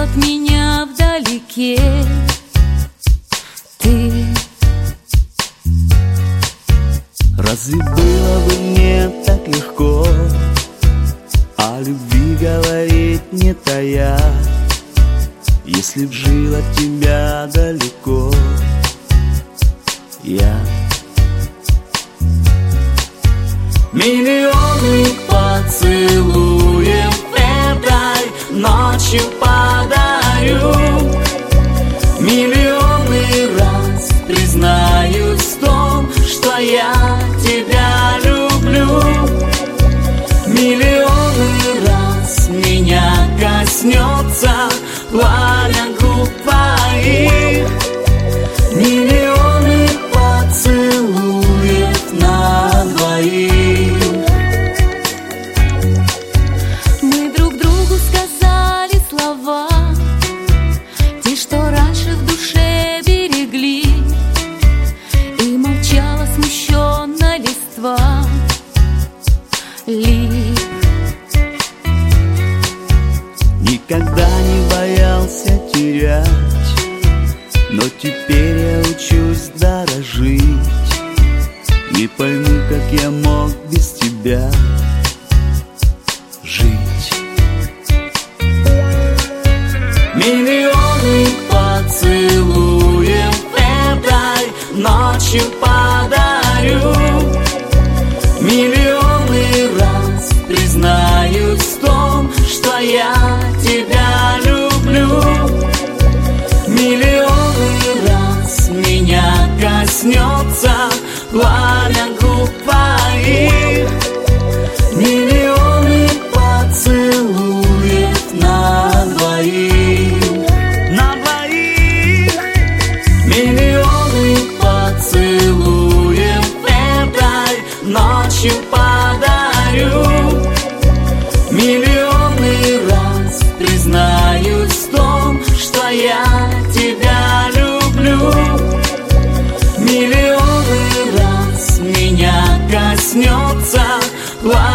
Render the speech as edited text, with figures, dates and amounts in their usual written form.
ждет меня вдалеке. Ты. Разве было бы мне так легко о любви говорить не тая, если б жил от тебя далеко я? Миллионы поцелуев этой ночью подарю, миллионы раз признаюсь в том, что я тебя люблю. Миллионы раз меня коснется пламя губ твоих, миллионы поцелуев на двоих. Мы друг другу сказали слова, те, что раньше в душе берегли, и молчала смущенно листва лип. Никогда не боялся терять, но теперь я учусь дорожить. Не пойму, как я мог без тебя жить. Миллионы поцелуев этой ночью подарю, миллионы раз признаюсь в том, что я тебя люблю. Миллионы раз меня коснется пламя губ твоих, миллионы поцелуев на двоих. На двоих. Миллионы поцелуев этой ночью подарю, миллионы раз признаюсь в том, что я тебя люблю. Миллионы раз меня коснется пламя